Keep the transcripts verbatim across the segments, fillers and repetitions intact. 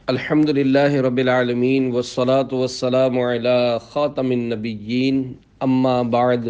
الحمدللہ رب العالمین والصلاة والسلام علی خاتم النبیین اما بعد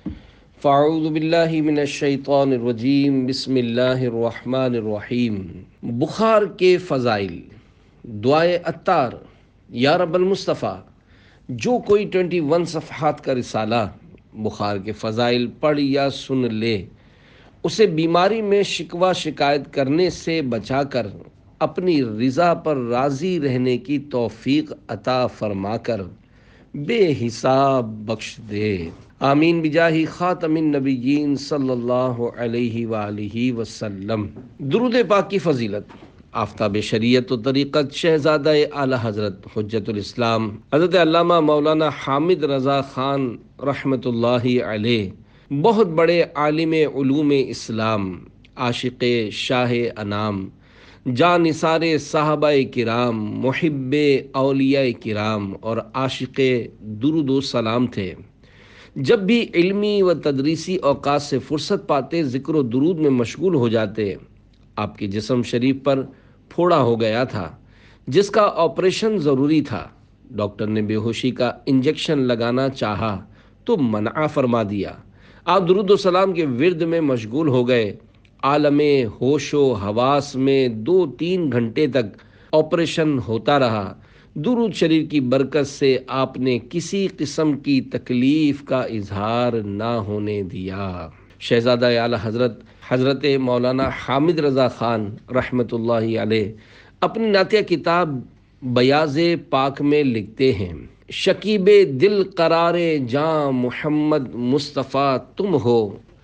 فاعوذ باللہ من الشیطان الرجیم بسم اللہ الرحمن الرحیم۔ بخار کے فضائل، دعائے عطار۔ یا رب المصطفیٰ، جو کوئی ٹوینٹی ون صفحات کا رسالہ بخار کے فضائل پڑھ یا سن لے، اسے بیماری میں شکوہ شکایت کرنے سے بچا کر اپنی رضا پر راضی رہنے کی توفیق عطا فرما کر بے حساب بخش دے، آمین بجاہ خاتم النبیین صلی اللہ علیہ وآلہ وسلم۔ درود پاک کی فضیلت۔ آفتاب شریعت و طریقت شہزادہ اعلیٰ حضرت حجت الاسلام حضرت علامہ مولانا حامد رضا خان رحمۃ اللہ علیہ، بہت بڑے عالم علوم اسلام، عاشق شاہ انام، جان نثار صحابہ کرام، محب اولیاء کرام اور عاشق درود و سلام تھے۔ جب بھی علمی و تدریسی اوقات سے فرصت پاتے ذکر و درود میں مشغول ہو جاتے۔ آپ کے جسم شریف پر پھوڑا ہو گیا تھا جس کا آپریشن ضروری تھا۔ ڈاکٹر نے بے ہوشی کا انجیکشن لگانا چاہا تو منع فرما دیا۔ آپ درود و سلام کے ورد میں مشغول ہو گئے۔ عالم ہوش و حواس میں دو تین گھنٹے تک آپریشن ہوتا رہا۔ درود شریف کی برکت سے آپ نے کسی قسم کی تکلیف کا اظہار نہ ہونے دیا۔ شہزادہ اعلیٰ حضرت حضرت مولانا حامد رضا خان رحمۃ اللہ علیہ اپنی نعتیہ کتاب بیاض پاک میں لکھتے ہیں، شکیب دل قرار جاں محمد مصطفیٰ تم ہو،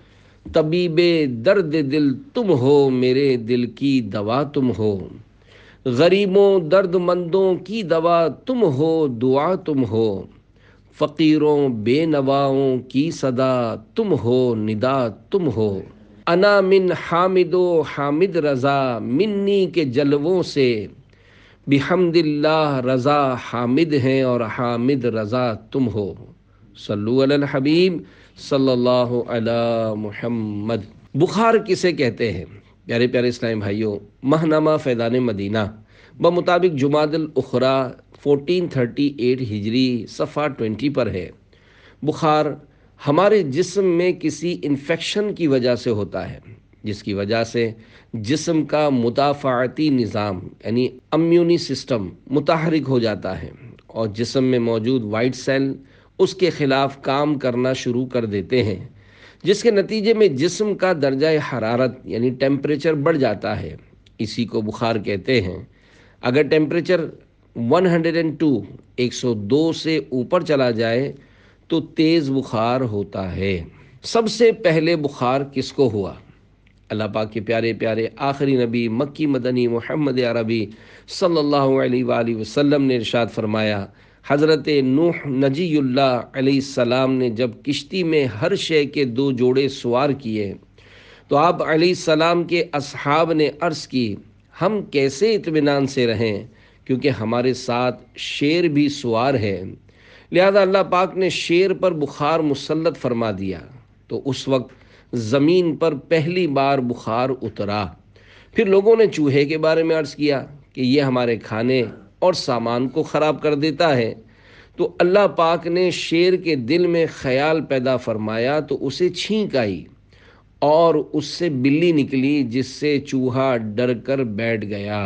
طبیب درد دل تم ہو، میرے دل کی دوا تم ہو، غریبوں درد مندوں کی دوا تم ہو، دعا تم ہو، فقیروں بے نواؤں کی صدا تم ہو، ندا تم ہو، انا من حامد و حامد رضا منی کے جلووں سے، بحمد اللہ رضا حامد ہیں اور حامد رضا تم ہو، صلو علی الحبیب صلی اللہ علی محمد۔ بخار کسے کہتے ہیں؟ پیارے پیارے اسلامی بھائیوں، ماہنامہ فیضان مدینہ بمطابق جمادی الاخری فورٹین تھرٹی ایٹ ہجری صفحہ ٹوینٹی پر ہے، بخار ہمارے جسم میں کسی انفیکشن کی وجہ سے ہوتا ہے، جس کی وجہ سے جسم کا مدافعتی نظام یعنی امیونی سسٹم متحرک ہو جاتا ہے اور جسم میں موجود وائٹ سیل اس کے خلاف کام کرنا شروع کر دیتے ہیں، جس کے نتیجے میں جسم کا درجہ حرارت یعنی ٹیمپریچر بڑھ جاتا ہے۔ اسی کو بخار کہتے ہیں۔ اگر ٹیمپریچر ایک سو دو ایک سو دو سے اوپر چلا جائے تو تیز بخار ہوتا ہے۔ سب سے پہلے بخار کس کو ہوا؟ اللہ پاک کے پیارے پیارے آخری نبی مکی مدنی محمد عربی صلی اللہ علیہ وآلہ وسلم نے ارشاد فرمایا، حضرت نوح نجی اللہ علیہ السلام نے جب کشتی میں ہر شے کے دو جوڑے سوار کیے تو آپ علیہ السلام کے اصحاب نے عرض کی، ہم کیسے اطمینان سے رہیں کیونکہ ہمارے ساتھ شیر بھی سوار ہے۔ لہذا اللہ پاک نے شیر پر بخار مسلط فرما دیا تو اس وقت زمین پر پہلی بار بخار اترا۔ پھر لوگوں نے چوہے کے بارے میں عرض کیا کہ یہ ہمارے کھانے اور سامان کو خراب کر دیتا ہے، تو اللہ پاک نے شیر کے دل میں خیال پیدا فرمایا تو اسے چھینک آئی اور اس سے بلی نکلی جس سے چوہا ڈر کر بیٹھ گیا۔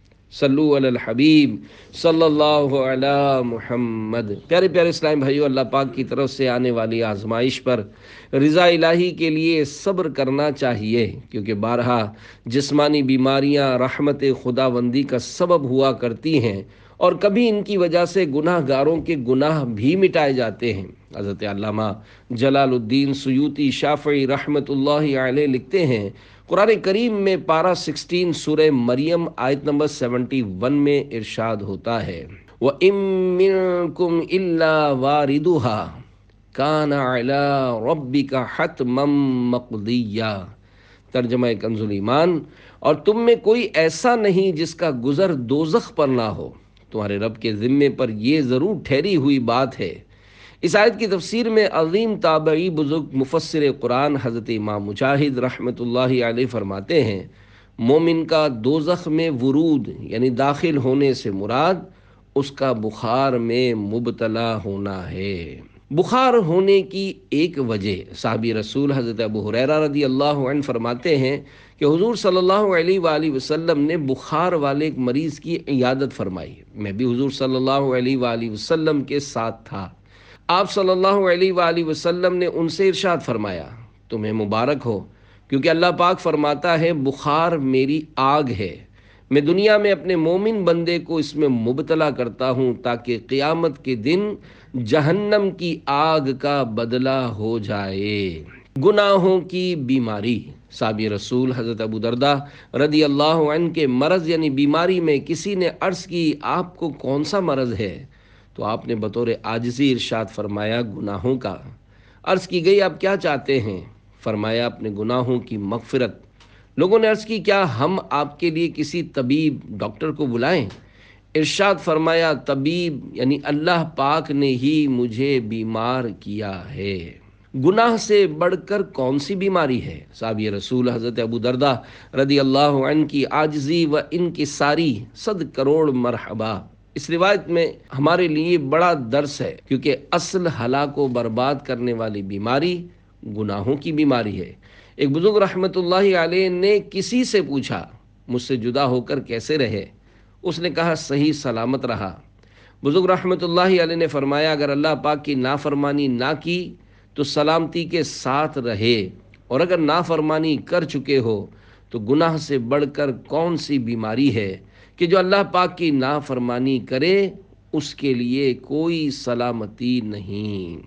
صلو علی الحبیب صلی اللہ علی محمد۔ پیارے پیارے اسلامی بھائیو، اللہ پاک کی طرف سے آنے والی آزمائش پر رضا الہی کے لیے صبر کرنا چاہیے، کیونکہ بارہا جسمانی بیماریاں رحمت خداوندی کا سبب ہوا کرتی ہیں اور کبھی ان کی وجہ سے گناہ گاروں کے گناہ بھی مٹائے جاتے ہیں۔ حضرت علامہ جلال الدین سیوطی شافعی رحمۃ اللہ علیہ لکھتے ہیں، قرآن کریم میں پارہ سکسٹین سورہ مریم آیت نمبر سیونٹی ون میں ارشاد ہوتا ہے، وَإِن مِّنكُمْ إِلَّا وَارِدُهَا كَانَ عَلَىٰ رَبِّكَ حَتْمًا مَّقْضِيًّا۔ ترجمہ کنز ایمان، اور تم میں کوئی ایسا نہیں جس کا گزر دوزخ پر نہ ہو، تمہارے رب کے ذمے پر یہ ضرور ٹھہری ہوئی بات ہے۔ اس آیت کی تفسیر میں عظیم تابعی بزرگ مفسر قرآن حضرت امام مجاہد رحمۃ اللہ علیہ فرماتے ہیں، مومن کا دوزخ میں ورود یعنی داخل ہونے سے مراد اس کا بخار میں مبتلا ہونا ہے۔ بخار ہونے کی ایک وجہ صحابی رسول حضرت ابو ہریرہ رضی اللہ عنہ فرماتے ہیں کہ حضور صلی اللہ علیہ وآلہ وسلم نے بخار والے ایک مریض کی عیادت فرمائی۔ میں بھی حضور صلی اللہ علیہ وآلہ وسلم کے ساتھ تھا۔ آپ صلی اللہ علیہ وآلہ وسلم نے ان سے ارشاد فرمایا، تمہیں مبارک ہو، کیونکہ اللہ پاک فرماتا ہے بخار میری آگ ہے، میں دنیا میں اپنے مومن بندے کو اس میں مبتلا کرتا ہوں تاکہ قیامت کے دن جہنم کی آگ کا بدلہ ہو جائے۔ گناہوں کی بیماری، صحابی رسول حضرت ابو دردہ رضی اللہ عنہ کے مرض یعنی بیماری میں کسی نے عرض کی آپ کو کون سا مرض ہے؟ تو آپ نے بطور عاجزی ارشاد فرمایا گناہوں کا۔ عرض کی گئی آپ کیا چاہتے ہیں؟ فرمایا اپنے گناہوں کی مغفرت۔ لوگوں نے عرض کی کیا ہم آپ کے لیے کسی طبیب ڈاکٹر کو بلائیں؟ ارشاد فرمایا طبیب یعنی اللہ پاک نے ہی مجھے بیمار کیا ہے۔ گناہ سے بڑھ کر کون سی بیماری ہے؟ صحابی رسول حضرت ابو دردہ رضی اللہ عنہ کی عاجزی و انکساری صد کروڑ مرحبا۔ اس روایت میں ہمارے لیے بڑا درس ہے، کیونکہ اصل ہلاک و برباد کرنے والی بیماری گناہوں کی بیماری ہے۔ ایک بزرگ رحمت اللہ علیہ نے کسی سے پوچھا مجھ سے جدا ہو کر کیسے رہے؟ اس نے کہا صحیح سلامت رہا۔ بزرگ رحمت اللہ علیہ نے فرمایا اگر اللہ پاک کی نافرمانی نہ کی تو سلامتی کے ساتھ رہے، اور اگر نافرمانی کر چکے ہو تو گناہ سے بڑھ کر کون سی بیماری ہے کہ جو اللہ پاک کی نافرمانی کرے اس کے لیے کوئی سلامتی نہیں۔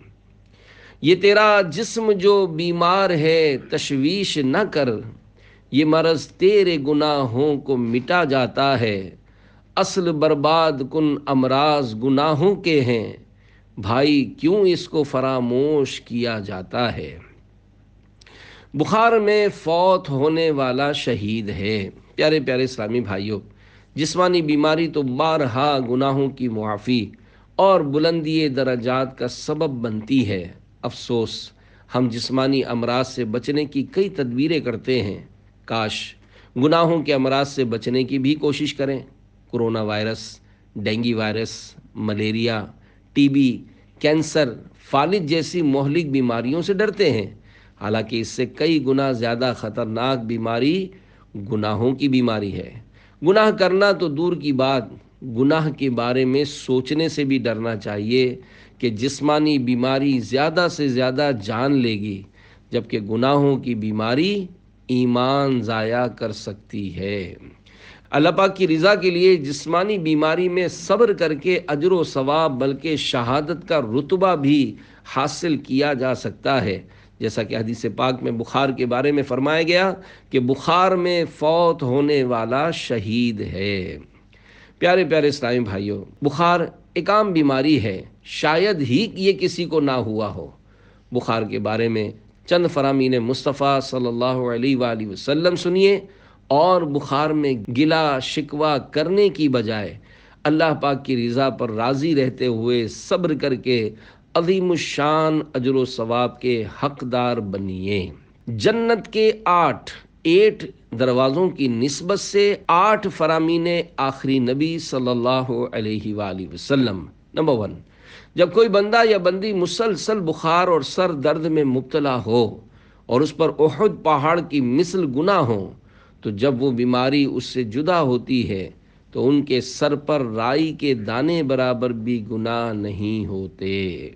یہ تیرا جسم جو بیمار ہے تشویش نہ کر، یہ مرض تیرے گناہوں کو مٹا جاتا ہے، اصل برباد کن امراض گناہوں کے ہیں، بھائی کیوں اس کو فراموش کیا جاتا ہے۔ بخار میں فوت ہونے والا شہید ہے۔ پیارے پیارے اسلامی بھائیوں، جسمانی بیماری تو بارہا گناہوں کی معافی اور بلندی درجات کا سبب بنتی ہے۔ افسوس ہم جسمانی امراض سے بچنے کی کئی تدبیریں کرتے ہیں، کاش گناہوں کے امراض سے بچنے کی بھی کوشش کریں۔ Corona virus, dengue virus, malaria, T B, cancer, فالج جیسی مہلک بیماریوں سے ڈرتے ہیں، حالانکہ اس سے کئی گنا زیادہ خطرناک بیماری گناہوں کی بیماری ہے۔ گناہ کرنا تو دور کی بات، گناہ کے بارے میں سوچنے سے بھی ڈرنا چاہیے کہ جسمانی بیماری زیادہ سے زیادہ جان لے گی، جبکہ گناہوں کی بیماری ایمان ضائع کر سکتی ہے۔ اللہ پاک کی رضا کے لیے جسمانی بیماری میں صبر کر کے اجر و ثواب بلکہ شہادت کا رتبہ بھی حاصل کیا جا سکتا ہے، جیسا کہ حدیث پاک میں بخار کے بارے میں فرمایا گیا کہ بخار میں فوت ہونے والا شہید ہے۔ پیارے پیارے اسلامی بھائیوں، بخار ایک عام بیماری ہے، شاید ہی یہ کسی کو نہ ہوا ہو۔ بخار کے بارے میں چند فرامین مصطفیٰ صلی اللہ علیہ وآلہ وسلم سنیے، اور بخار میں گلا شکوہ کرنے کی بجائے اللہ پاک کی رضا پر راضی رہتے ہوئے صبر کر کے عظیم الشان اجر و ثواب کے حقدار بنیے۔ جنت کے آٹھ ایٹ دروازوں کی نسبت سے آٹھ فرامین آخری نبی صلی اللہ علیہ وآلہ وسلم۔ نمبر ون، جب کوئی بندہ یا بندی مسلسل بخار اور سر درد میں مبتلا ہو اور اس پر احد پہاڑ کی مثل گناہ ہو، تو جب وہ بیماری اس سے جدا ہوتی ہے تو ان کے سر پر رائی کے دانے برابر بھی گناہ نہیں ہوتے۔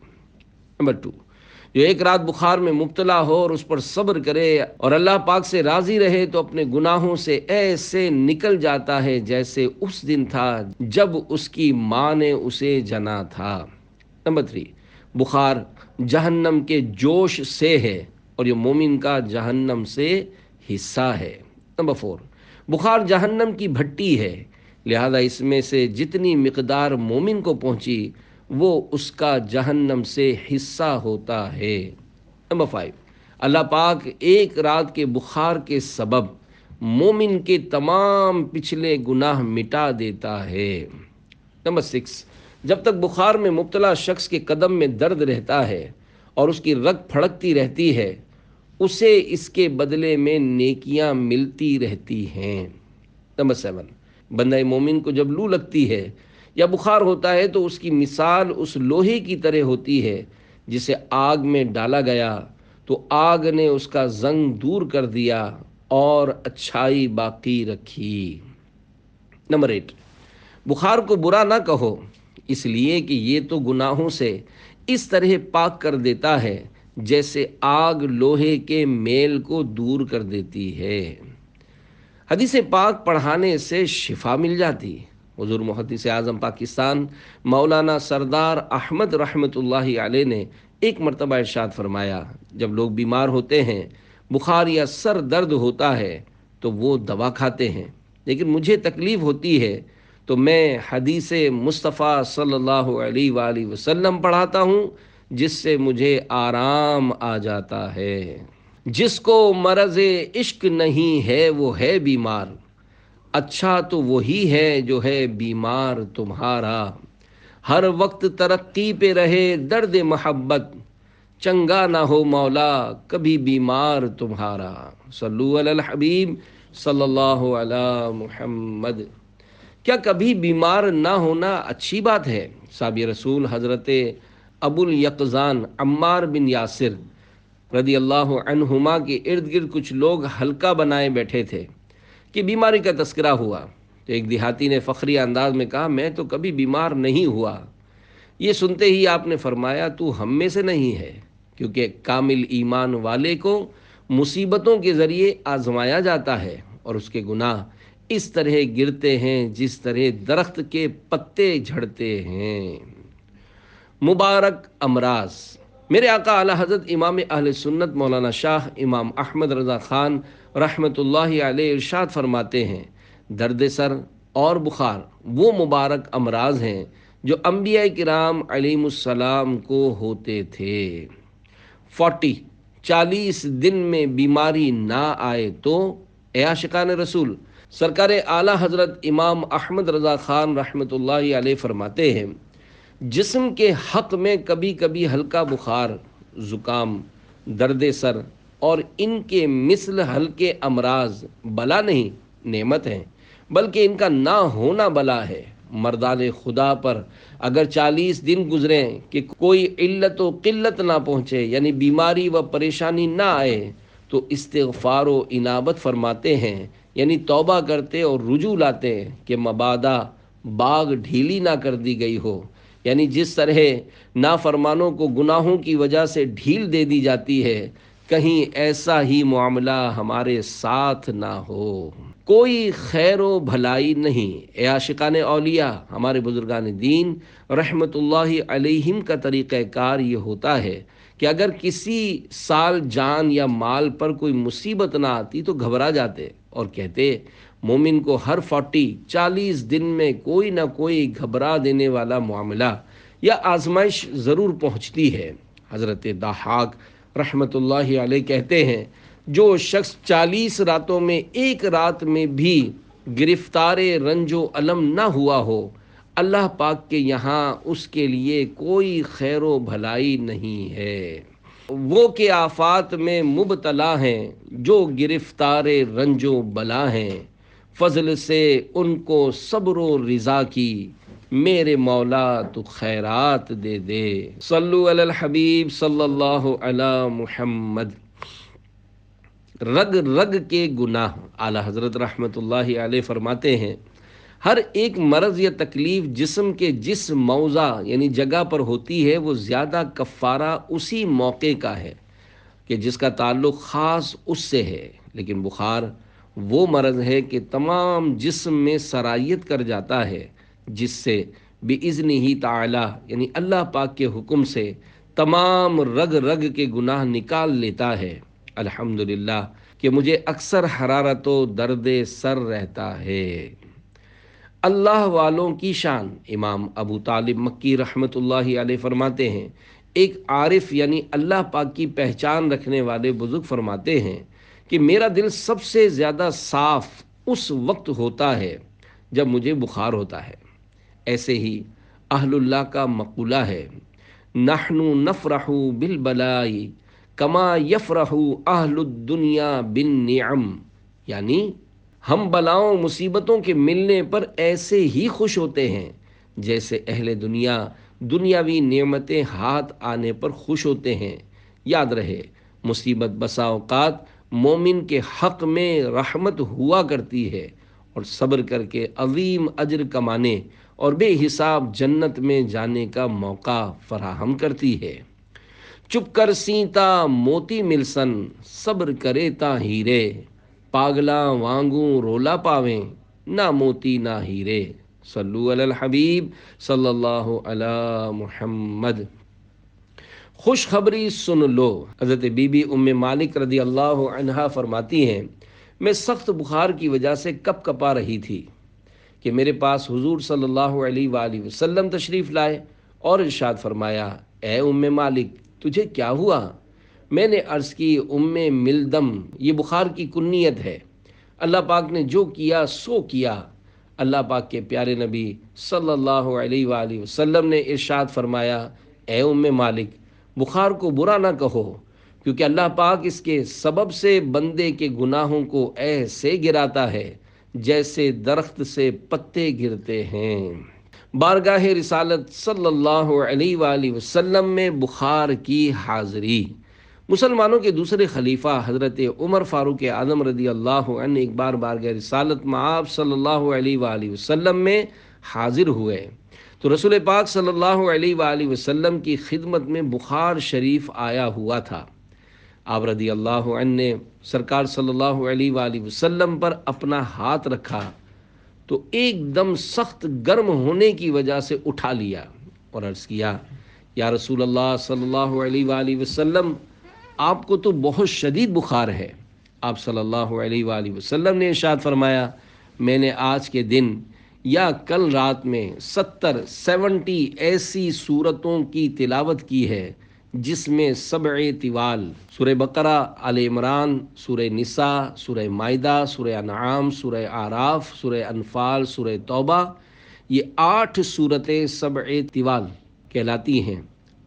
نمبر ٹو، جو ایک رات بخار میں مبتلا ہو اور اس پر صبر کرے اور اللہ پاک سے راضی رہے تو اپنے گناہوں سے ایسے نکل جاتا ہے جیسے اس دن تھا جب اس کی ماں نے اسے جنا تھا۔ نمبر تھری، بخار جہنم کے جوش سے ہے اور یہ مومن کا جہنم سے حصہ ہے۔ نمبر فور، بخار جہنم کی بھٹی ہے، لہذا اس میں سے جتنی مقدار مومن کو پہنچی وہ اس کا جہنم سے حصہ ہوتا ہے۔ نمبر فائیو، اللہ پاک ایک رات کے بخار کے سبب مومن کے تمام پچھلے گناہ مٹا دیتا ہے۔ نمبر سکس، جب تک بخار میں مبتلا شخص کے قدم میں درد رہتا ہے اور اس کی رگ پھڑکتی رہتی ہے، اسے اس کے بدلے میں نیکیاں ملتی رہتی ہیں۔ نمبر سیون، بندہ مومن کو جب لو لگتی ہے یا بخار ہوتا ہے تو اس کی مثال اس لوہے کی طرح ہوتی ہے جسے آگ میں ڈالا گیا تو آگ نے اس کا زنگ دور کر دیا اور اچھائی باقی رکھی۔ نمبر ایٹ، بخار کو برا نہ کہو، اس لیے کہ یہ تو گناہوں سے اس طرح پاک کر دیتا ہے جیسے آگ لوہے کے میل کو دور کر دیتی ہے۔ حدیث پاک پڑھانے سے شفا مل جاتی۔ حضور محدث اعظم پاکستان مولانا سردار احمد رحمۃ اللہ علیہ نے ایک مرتبہ ارشاد فرمایا، جب لوگ بیمار ہوتے ہیں، بخار یا سر درد ہوتا ہے تو وہ دوا کھاتے ہیں، لیکن مجھے تکلیف ہوتی ہے تو میں حدیث مصطفیٰ صلی اللہ علیہ وآلہ وسلم پڑھاتا ہوں، جس سے مجھے آرام آ جاتا ہے۔ جس کو مرض عشق نہیں ہے وہ ہے بیمار، اچھا تو وہی ہے جو ہے بیمار تمہارا۔ ہر وقت ترقی پہ رہے درد محبت، چنگا نہ ہو مولا کبھی بیمار تمہارا۔ صلو علی الحبیب صلی اللہ علی محمد۔ کیا کبھی بیمار نہ ہونا اچھی بات ہے؟ صحابی رسول حضرت ابو الیقظان عمار بن یاسر رضی اللہ عنہما کے ارد گرد کچھ لوگ حلقہ بنائے بیٹھے تھے کہ بیماری کا تذکرہ ہوا تو ایک دیہاتی نے فخری انداز میں کہا، میں تو کبھی بیمار نہیں ہوا۔ یہ سنتے ہی آپ نے فرمایا، تو ہم میں سے نہیں ہے، کیونکہ کامل ایمان والے کو مصیبتوں کے ذریعے آزمایا جاتا ہے اور اس کے گناہ اس طرح گرتے ہیں جس طرح درخت کے پتے جھڑتے ہیں۔ مبارک امراض۔ میرے آقا اعلی حضرت امام اہل سنت مولانا شاہ امام احمد رضا خان رحمۃ اللہ علیہ ارشاد فرماتے ہیں، درد سر اور بخار وہ مبارک امراض ہیں جو انبیاء کرام علیہم السلام کو ہوتے تھے۔ فورٹی، چالیس دن میں بیماری نہ آئے تو، اے عاشقان رسول، سرکار اعلی حضرت امام احمد رضا خان رحمۃ اللہ علیہ فرماتے ہیں، جسم کے حق میں کبھی کبھی ہلکا بخار، زکام، درد سر اور ان کے مثل ہلکے امراض بلا نہیں، نعمت ہیں، بلکہ ان کا نہ ہونا بلا ہے۔ مردان خدا پر اگر چالیس دن گزریں کہ کوئی علت و قلت نہ پہنچے، یعنی بیماری و پریشانی نہ آئے، تو استغفار و انابت فرماتے ہیں، یعنی توبہ کرتے اور رجوع لاتے کہ مبادا باغ ڈھیلی نہ کر دی گئی ہو، یعنی جس طرح نافرمانوں کو گناہوں کی وجہ سے ڈھیل دے دی جاتی ہے، کہیں ایسا ہی معاملہ ہمارے ساتھ نہ ہو۔ کوئی خیر و بھلائی نہیں۔ اے عاشقان اولیاء، ہمارے بزرگان دین رحمت اللہ علیہم کا طریقہ کار یہ ہوتا ہے کہ اگر کسی سال جان یا مال پر کوئی مصیبت نہ آتی تو گھبرا جاتے اور کہتے، مومن کو ہر فورٹی چالیس دن میں کوئی نہ کوئی گھبرا دینے والا معاملہ یا آزمائش ضرور پہنچتی ہے۔ حضرت ضحاک رحمت اللہ علیہ کہتے ہیں، جو شخص چالیس راتوں میں ایک رات میں بھی گرفتار رنج و علم نہ ہوا ہو، اللہ پاک کے یہاں اس کے لیے کوئی خیر و بھلائی نہیں ہے۔ وہ کہ آفات میں مبتلا ہیں جو گرفتار رنج و بلا ہیں، فضل سے ان کو صبر و رضا کی، میرے مولا تو خیرات دے دے۔ صلو علی الحبیب صلی اللہ علی محمد۔ رگ رگ کے گناہ۔ اعلی حضرت رحمت اللہ علیہ فرماتے ہیں، ہر ایک مرض یا تکلیف جسم کے جس موضع یعنی جگہ پر ہوتی ہے وہ زیادہ کفارہ اسی موقع کا ہے کہ جس کا تعلق خاص اس سے ہے، لیکن بخار وہ مرض ہے کہ تمام جسم میں سرایت کر جاتا ہے، جس سے بِإِذْنِهِ تعالی یعنی اللہ پاک کے حکم سے تمام رگ رگ کے گناہ نکال لیتا ہے۔ الحمدللہ کہ مجھے اکثر حرارت و درد سر رہتا ہے۔ اللہ والوں کی شان۔ امام ابو طالب مکی رحمت اللہ علیہ فرماتے ہیں، ایک عارف یعنی اللہ پاک کی پہچان رکھنے والے بزرگ فرماتے ہیں کہ میرا دل سب سے زیادہ صاف اس وقت ہوتا ہے جب مجھے بخار ہوتا ہے۔ ایسے ہی اہل اللہ کا مقولہ ہے، نحن نفرح بالبلاء کما یفرح اہل الدنیا بالنعم، یعنی ہم بلاؤں مصیبتوں کے ملنے پر ایسے ہی خوش ہوتے ہیں جیسے اہل دنیا دنیاوی نعمتیں ہاتھ آنے پر خوش ہوتے ہیں۔ یاد رہے، مصیبت بسا اوقات مومن کے حق میں رحمت ہوا کرتی ہے اور صبر کر کے عظیم اجر کمانے اور بے حساب جنت میں جانے کا موقع فراہم کرتی ہے۔ چپ کر سینتا موتی ملسن، صبر کرے تا ہیرے، پاگلاں وانگوں رولا پاویں، نہ موتی نہ ہیرے۔ صلو علی الحبیب صلی اللہ علی محمد۔ خوشخبری سن لو، حضرت بی بی ام مالک رضی اللہ عنہا فرماتی ہیں، میں سخت بخار کی وجہ سے کپ کپا رہی تھی کہ میرے پاس حضور صلی اللہ علیہ وآلہ وسلم تشریف لائے اور ارشاد فرمایا، اے ام مالک تجھے کیا ہوا؟ میں نے عرض کی، ام ملدم، یہ بخار کی کنیت ہے، اللہ پاک نے جو کیا سو کیا۔ اللہ پاک کے پیارے نبی صلی اللہ علیہ وآلہ وسلم نے ارشاد فرمایا، اے ام مالک بخار کو برا نہ کہو، کیونکہ اللہ پاک اس کے سبب سے بندے کے گناہوں کو ایسے گراتا ہے جیسے درخت سے پتے گرتے ہیں۔ بارگاہ رسالت صلی اللہ علیہ وآلہ وسلم میں بخار کی حاضری۔ مسلمانوں کے دوسرے خلیفہ حضرت عمر فاروق اعظم رضی اللہ عنہ ایک بار بارگاہ رسالت میں آپ صلی اللہ علیہ وآلہ وسلم میں حاضر ہوئے تو رسول پاک صلی اللہ علیہ وآلہ وسلم کی خدمت میں بخار شریف آیا ہوا تھا۔ آپ رضی اللہ عنہ نے سرکار صلی اللہ علیہ وآلہ وسلم پر اپنا ہاتھ رکھا تو ایک دم سخت گرم ہونے کی وجہ سے اٹھا لیا اور عرض کیا، یا رسول اللہ صلی اللہ علیہ وآلہ وسلم، آپ کو تو بہت شدید بخار ہے۔ آپ صلی اللہ علیہ وآلہ وسلم نے ارشاد فرمایا، میں نے آج کے دن یا کل رات میں ستر سیونٹی ایسی صورتوں کی تلاوت کی ہے جس میں سبع طوال، سورہ بقرہ، آل عمران، سورہ نساء، سورہ مائدہ، سورہ انعام، سورہ اعراف، سورہ انفال، سورہ توبہ، یہ آٹھ صورتیں سبع طوال کہلاتی ہیں۔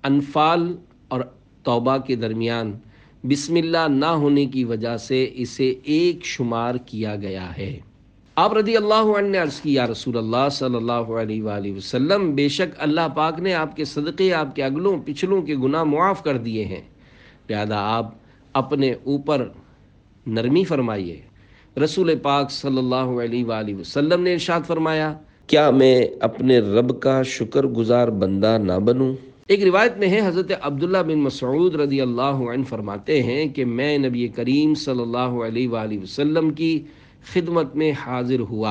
انفال اور توبہ کے درمیان بسم اللہ نہ ہونے کی وجہ سے اسے ایک شمار کیا گیا ہے۔ آپ رضی اللہ عنہ نے عرض کی، یا رسول اللہ صلی اللہ علیہ وآلہ وسلم، بے شک اللہ پاک نے آپ کے صدقے آپ کے اگلوں پچھلوں کے گناہ معاف کر دیے ہیں، لہذا آپ اپنے اوپر نرمی فرمائیے۔ رسول پاک صلی اللہ علیہ وآلہ وسلم نے ارشاد فرمایا، کیا میں اپنے رب کا شکر گزار بندہ نہ بنوں؟ ایک روایت میں ہے، حضرت عبداللہ بن مسعود رضی اللہ عنہ فرماتے ہیں کہ میں نبی کریم صلی اللہ علیہ وآلہ وسلم کی خدمت میں حاضر ہوا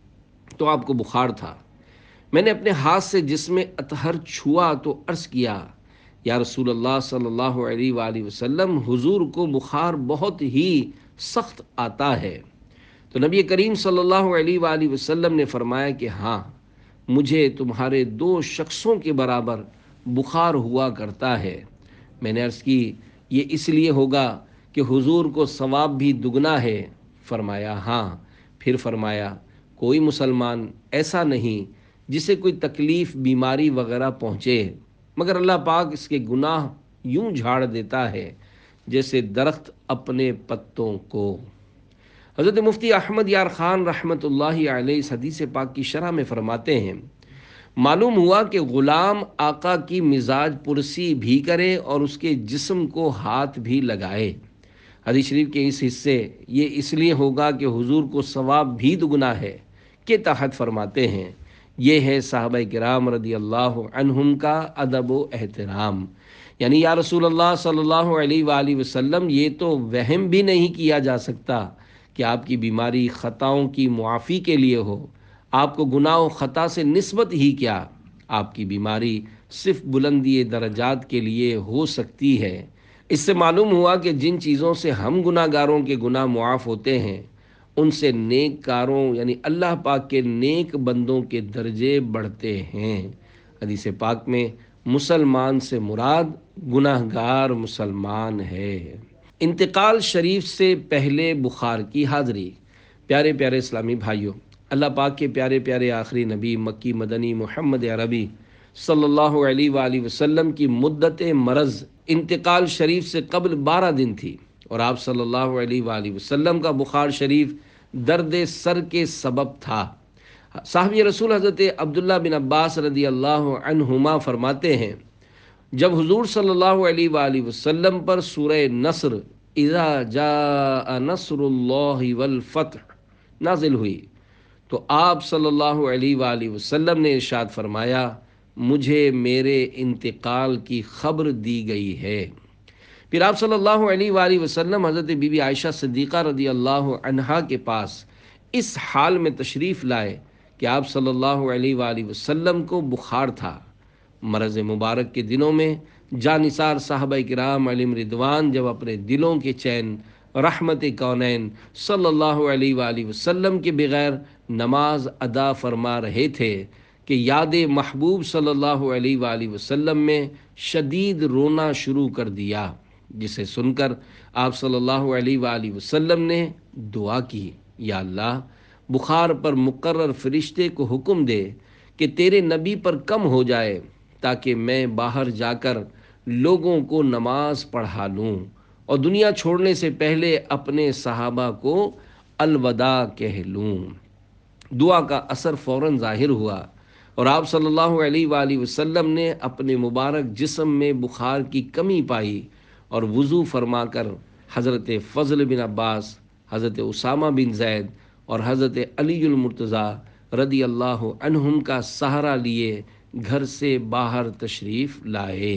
تو آپ کو بخار تھا۔ میں نے اپنے ہاتھ سے جسم اطہر چھوا تو عرض کیا، یا رسول اللہ صلی اللہ علیہ وآلہ وسلم، حضور کو بخار بہت ہی سخت آتا ہے۔ تو نبی کریم صلی اللہ علیہ وآلہ وسلم نے فرمایا کہ ہاں، مجھے تمہارے دو شخصوں کے برابر بخار ہوا کرتا ہے۔ میں نے عرض کی، یہ اس لیے ہوگا کہ حضور کو ثواب بھی دگنا ہے؟ فرمایا ہاں۔ پھر فرمایا، کوئی مسلمان ایسا نہیں جسے کوئی تکلیف، بیماری وغیرہ پہنچے مگر اللہ پاک اس کے گناہ یوں جھاڑ دیتا ہے جیسے درخت اپنے پتوں کو۔ حضرت مفتی احمد یار خان رحمۃ اللہ علیہ اس حدیث پاک کی شرح میں فرماتے ہیں، معلوم ہوا کہ غلام آقا کی مزاج پرسی بھی کرے اور اس کے جسم کو ہاتھ بھی لگائے۔ حدیث شریف کے اس حصے یہ اس لیے ہوگا کہ حضور کو ثواب بھی دگنا ہے کے تحت فرماتے ہیں، یہ ہے صحابہ کرام رضی اللہ عنہم کا ادب و احترام۔ یعنی یا رسول اللہ صلی اللہ علیہ وآلہ وسلم، یہ تو وہم بھی نہیں کیا جا سکتا کہ آپ کی بیماری خطاؤں کی معافی کے لیے ہو۔ آپ کو گناہ و خطا سے نسبت ہی کیا، آپ کی بیماری صرف بلندی درجات کے لیے ہو سکتی ہے۔ اس سے معلوم ہوا کہ جن چیزوں سے ہم گناہ گاروں کے گناہ معاف ہوتے ہیں، ان سے نیک کاروں یعنی اللہ پاک کے نیک بندوں کے درجے بڑھتے ہیں۔ حدیث پاک میں مسلمان سے مراد گناہ گار مسلمان ہے۔ انتقال شریف سے پہلے بخار کی حاضری۔ پیارے پیارے اسلامی بھائیوں، اللہ پاک کے پیارے پیارے آخری نبی مکی مدنی محمد عربی صلی اللہ علیہ وآلہ وسلم کی مدت مرض انتقال شریف سے قبل بارہ دن تھی، اور آپ صلی اللہ علیہ وآلہ وسلم کا بخار شریف درد سر کے سبب تھا۔ صحابی رسول حضرت عبداللہ بن عباس رضی اللہ عنہما فرماتے ہیں، جب حضور صلی اللہ علیہ وآلہ وسلم پر سورہ نصر اذا جاء نصر اللہ والفتح نازل ہوئی تو آپ صلی اللہ علیہ وآلہ وسلم نے ارشاد فرمایا، مجھے میرے انتقال کی خبر دی گئی ہے۔ پھر آپ صلی اللہ علیہ وآلہ وسلم حضرت بی بی عائشہ صدیقہ رضی اللہ عنہا کے پاس اس حال میں تشریف لائے کہ آپ صلی اللہ علیہ وآلہ وسلم کو بخار تھا۔ مرض مبارک کے دنوں میں جانثار صحابہ کرام علیہم رضوان جب اپنے دلوں کے چین رحمت کونین صلی اللہ علیہ وآلہ وسلم کے بغیر نماز ادا فرما رہے تھے کہ یاد محبوب صلی اللہ علیہ وآلہ وسلم میں شدید رونا شروع کر دیا، جسے سن کر آپ صلی اللہ علیہ وآلہ وسلم نے دعا کی، یا اللہ بخار پر مقرر فرشتے کو حکم دے کہ تیرے نبی پر کم ہو جائے تاکہ میں باہر جا کر لوگوں کو نماز پڑھا لوں اور دنیا چھوڑنے سے پہلے اپنے صحابہ کو الوداع کہہ لوں۔ دعا کا اثر فوراً ظاہر ہوا اور آپ صلی اللہ علیہ وآلہ وسلم نے اپنے مبارک جسم میں بخار کی کمی پائی اور وضو فرما کر حضرت فضل بن عباس، حضرت اسامہ بن زید اور حضرت علی المرتضیٰ رضی اللہ عنہم کا سہارا لیے گھر سے باہر تشریف لائے۔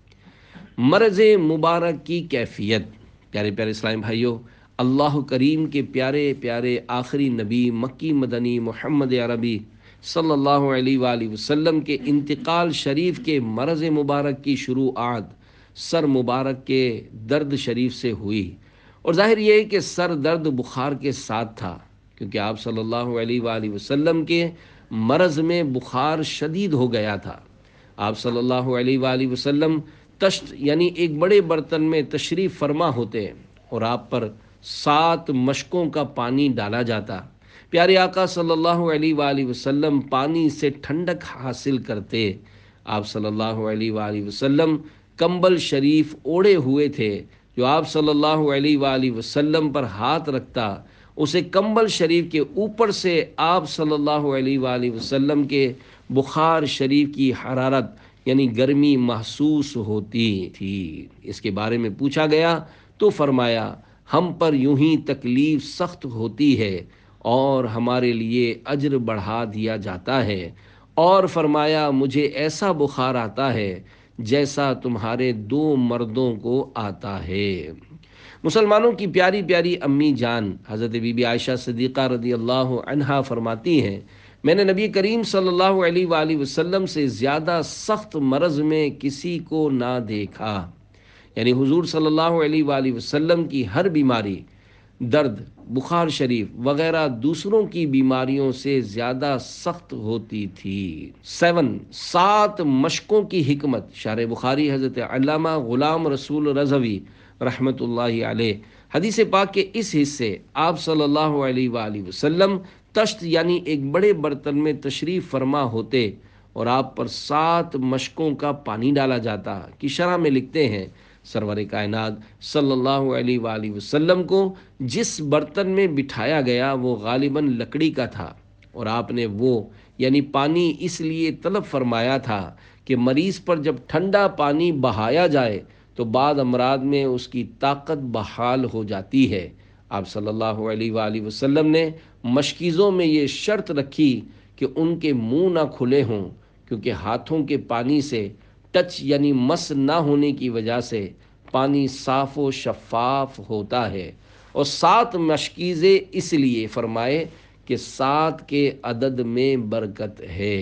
مرض مبارک کی کیفیت۔ پیارے پیارے اسلام بھائیوں، اللہ کریم کے پیارے پیارے آخری نبی مکی مدنی محمد عربی صلی اللہ علیہ وآلہ وسلم کے انتقال شریف کے مرض مبارک کی شروعات سر مبارک کے درد شریف سے ہوئی، اور ظاہر یہ ہے کہ سر درد بخار کے ساتھ تھا، کیونکہ آپ صلی اللہ علیہ وآلہ وسلم کے مرض میں بخار شدید ہو گیا تھا۔ آپ صلی اللہ علیہ وآلہ وسلم تشت یعنی ایک بڑے برتن میں تشریف فرما ہوتے اور آپ پر سات مشکوں کا پانی ڈالا جاتا۔ پیارے آقا صلی اللہ علیہ وآلہ وسلم پانی سے ٹھنڈک حاصل کرتے۔ آپ صلی اللہ علیہ وآلہ وسلم کمبل شریف اوڑھے ہوئے تھے، جو آپ صلی اللہ علیہ وآلہ وسلم پر ہاتھ رکھتا اسے کمبل شریف کے اوپر سے آپ صلی اللہ علیہ وآلہ وسلم کے بخار شریف کی حرارت یعنی گرمی محسوس ہوتی تھی۔ اس کے بارے میں پوچھا گیا تو فرمایا، ہم پر یوں ہی تکلیف سخت ہوتی ہے اور ہمارے لیے اجر بڑھا دیا جاتا ہے، اور فرمایا مجھے ایسا بخار آتا ہے جیسا تمہارے دو مردوں کو آتا ہے۔ مسلمانوں کی پیاری پیاری امی جان حضرت بی بی عائشہ صدیقہ رضی اللہ عنہا فرماتی ہیں، میں نے نبی کریم صلی اللہ علیہ وآلہ وسلم سے زیادہ سخت مرض میں کسی کو نہ دیکھا، یعنی حضور صلی اللہ علیہ وآلہ وسلم کی ہر بیماری، درد، بخار شریف وغیرہ دوسروں کی بیماریوں سے زیادہ سخت ہوتی تھی۔ سیون سات مشکوں کی حکمت۔ شارح بخاری حضرت علامہ غلام رسول رضوی رحمۃ اللہ علیہ حدیث پاک کے اس حصے آپ صلی اللہ علیہ وآلہ وسلم تشت یعنی ایک بڑے برتن میں تشریف فرما ہوتے اور آپ پر سات مشکوں کا پانی ڈالا جاتا کی شرح میں لکھتے ہیں، سرور کائنات صلی اللہ علیہ وآلہ وسلم کو جس برتن میں بٹھایا گیا وہ غالباً لکڑی کا تھا، اور آپ نے وہ یعنی پانی اس لیے طلب فرمایا تھا کہ مریض پر جب ٹھنڈا پانی بہایا جائے تو بعض امراض میں اس کی طاقت بحال ہو جاتی ہے۔ آپ صلی اللہ علیہ وآلہ وسلم نے مشکیزوں میں یہ شرط رکھی کہ ان کے منہ نہ کھلے ہوں، کیونکہ ہاتھوں کے پانی سے ٹچ یعنی مس نہ ہونے کی وجہ سے پانی صاف و شفاف ہوتا ہے، اور سات مشکیزیں اس لیے فرمائے کہ سات کے عدد میں برکت ہے۔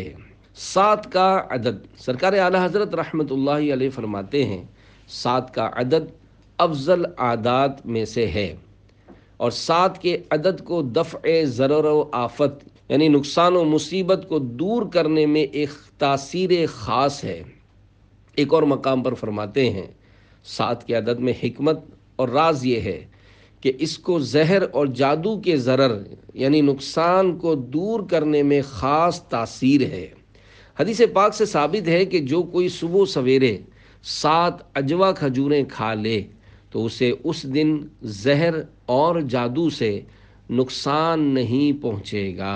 سات کا عدد، سرکار اعلیٰ حضرت رحمۃ اللہ علیہ فرماتے ہیں، سات کا عدد افضل عادات میں سے ہے، اور سات کے عدد کو دفع ضرر و آفت یعنی نقصان و مصیبت کو دور کرنے میں ایک تاثیر خاص ہے۔ ایک اور مقام پر فرماتے ہیں، سات کے عدد میں حکمت اور راز یہ ہے کہ اس کو زہر اور جادو کے ضرر یعنی نقصان کو دور کرنے میں خاص تاثیر ہے۔ حدیث پاک سے ثابت ہے کہ جو کوئی صبح سویرے سات اجوا کھجوریں کھا لے تو اسے اس دن زہر اور جادو سے نقصان نہیں پہنچے گا۔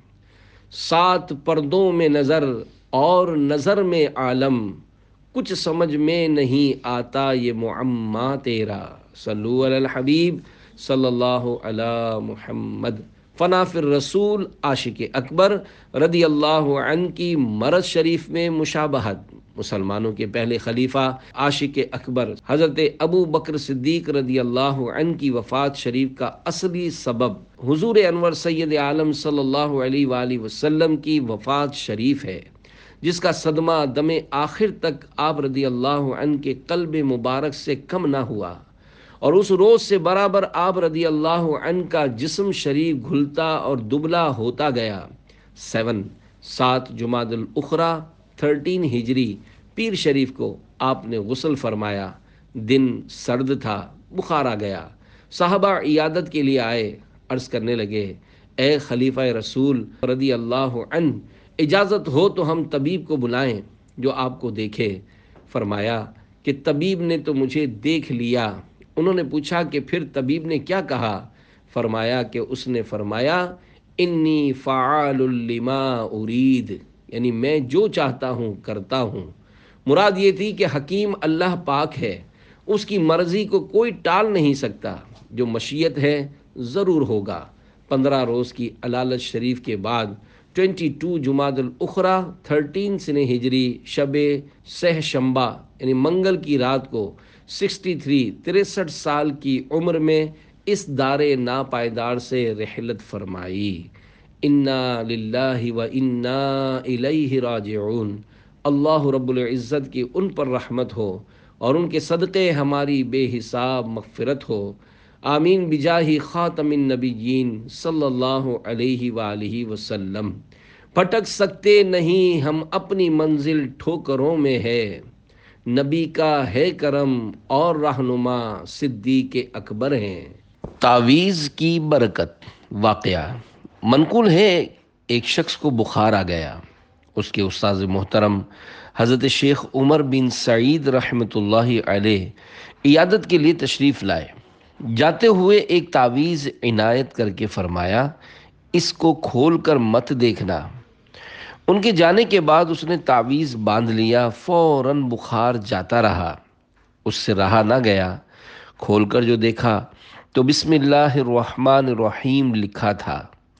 سات پردوں میں نظر اور نظر میں عالم، کچھ سمجھ میں نہیں آتا یہ معمہ تیرا۔ صلو علی الحبیب صلی اللہ علی محمد۔ فنا فی الرسول عاشق اکبر رضی اللہ عنہ کی مرض شریف میں مشابہت۔ مسلمانوں کے پہلے خلیفہ عاشق اکبر حضرت ابو بکر صدیق رضی اللہ عنہ کی وفات شریف کا اصلی سبب حضور انور سید عالم صلی اللہ علیہ وآلہ وسلم کی وفات شریف ہے، جس کا صدمہ دم آخر تک آپ رضی اللہ عنہ کے قلب مبارک سے کم نہ ہوا، اور اس روز سے برابر آپ رضی اللہ عنہ کا جسم شریف گھلتا اور دبلا ہوتا گیا۔ سیون سات جمادی الاخری تھرٹین ہجری پیر شریف کو آپ نے غسل فرمایا، دن سرد تھا، بخار آ گیا۔ صحابہ عیادت کے لیے آئے، عرض کرنے لگے اے خلیفہ رسول رضی اللہ عنہ، اجازت ہو تو ہم طبیب کو بلائیں جو آپ کو دیکھے۔ فرمایا کہ طبیب نے تو مجھے دیکھ لیا۔ انہوں نے پوچھا کہ پھر طبیب نے کیا کہا؟ فرمایا کہ اس نے فرمایا انی فعال لما ارید، یعنی میں جو چاہتا ہوں کرتا ہوں۔ مراد یہ تھی کہ حکیم اللہ پاک ہے، اس کی مرضی کو کوئی ٹال نہیں سکتا، جو مشیت ہے ضرور ہوگا۔ پندرہ روز کی علالت شریف کے بعد ٹوینٹی ٹو جمادی الاخری تھرٹین سنہ ہجری شب سہ شنبہ یعنی منگل کی رات کو سکسٹی تھری تریسٹھ سال کی عمر میں اس دار ناپائیدار سے رحلت فرمائی۔ انا للہ و انا الیہ راجعون۔ اللہ رب العزت کی ان پر رحمت ہو اور ان کے صدقے ہماری بے حساب مغفرت ہو، آمین بجاہ خاتم النبیین صلی اللہ علیہ وآلہ وسلم۔ پھٹک سکتے نہیں ہم اپنی منزل ٹھوکروں میں ہے، نبی کا ہے کرم اور رہنما صدیق اکبر ہیں۔ تعویذ کی برکت۔ واقعہ منقول ہے، ایک شخص کو بخار آ گیا۔ اس کے استاذ محترم حضرت شیخ عمر بن سعید رحمۃ اللہ علیہ عیادت کے لیے تشریف لائے۔ جاتے ہوئے ایک تعویذ عنایت کر کے فرمایا اس کو کھول کر مت دیکھنا۔ ان کے جانے کے بعد اس نے تعویذ باندھ لیا، فوراً بخار جاتا رہا، اس سے رہا نہ گیا۔ کھول کر جو دیکھا تو بسم اللہ الرحمن الرحیم لکھا تھا۔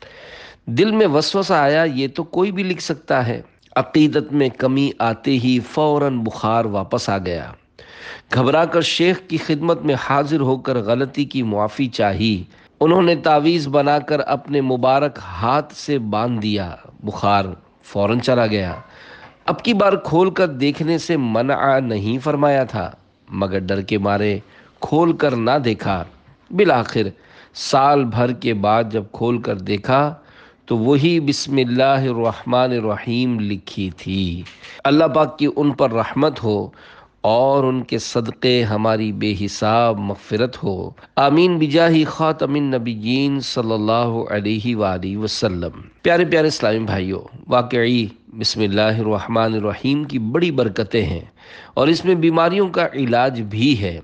دل میں وسوسہ آیا یہ تو کوئی بھی لکھ سکتا ہے۔ عقیدت میں کمی آتے ہی فوراً بخار واپس آ گیا۔ گھبرا کر شیخ کی خدمت میں حاضر ہو کر غلطی کی معافی چاہی۔ انہوں نے تعویذ بنا کر اپنے مبارک ہاتھ سے باندھ دیا، بخار فوراً چلا گیا۔ اب کی بار کھول کر دیکھنے سے منع نہیں فرمایا تھا، مگر ڈر کے مارے کھول کر نہ دیکھا۔ بالآخر سال بھر کے بعد جب کھول کر دیکھا تو وہی بسم اللہ الرحمن الرحیم لکھی تھی۔ اللہ پاک کی ان پر رحمت ہو اور ان کے صدقے ہماری بے حساب مغفرت ہو، آمین بجاہ خاتم النبیین صلی اللہ علیہ وآلہ وسلم۔ پیارے پیارے اسلامی بھائیوں، واقعی بسم اللہ الرحمن الرحیم کی بڑی برکتیں ہیں اور اس میں بیماریوں کا علاج بھی ہے۔